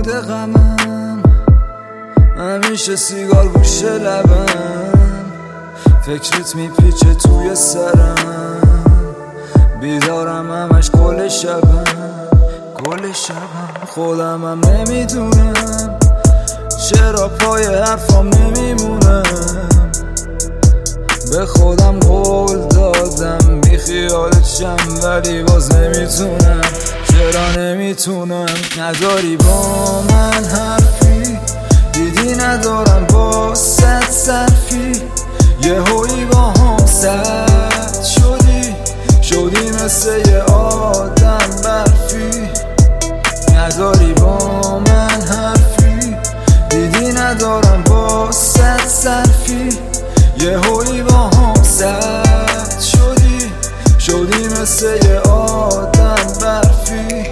عود غمم، همیشه سیگار گوش لبم، فکرت میپیچه توی سرم، بیدارم همش گل شبم، گل شبم. خودمم نمیدونم چرا پای حرفام نمیمونم، به خودم قول دادم بی خیالت شم ولی باز نمیتونم. چرا نمیتونم؟ نداری با من حرفی، دیدی ندارم با ست صرفی، یه هوی با هم سرد شدی مثل یه آدم برفی. نداری با من حرفی، دیدی ندارم با ست صرفی، یه هوی با هم سرد شدی مثل یه آدم برفی.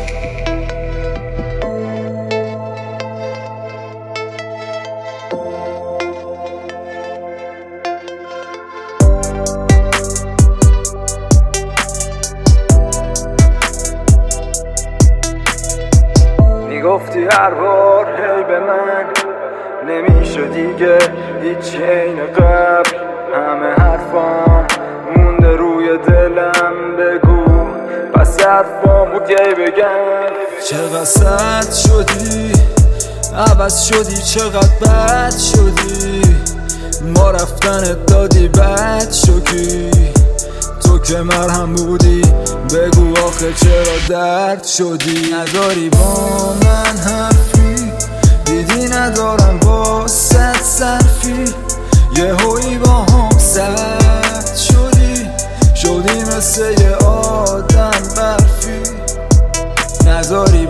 میگفتی هر بار هی به من نمیشه دیگه هیچ عین قبل، همه حرفام مونده روی دلم، بگو پس حرفامو کی بگم. چقدر سرد شدی، عوض شدی، چقدر بد شدی، ما رفتنت دادی بد شکی، تو که مرهم بودی بگو آخه چرا درد شدی. نداری با من حرفی، دیدی ندارم با ست صرفی، یه هوی با هم سرد شدی مثل یه آدم برفی. نداری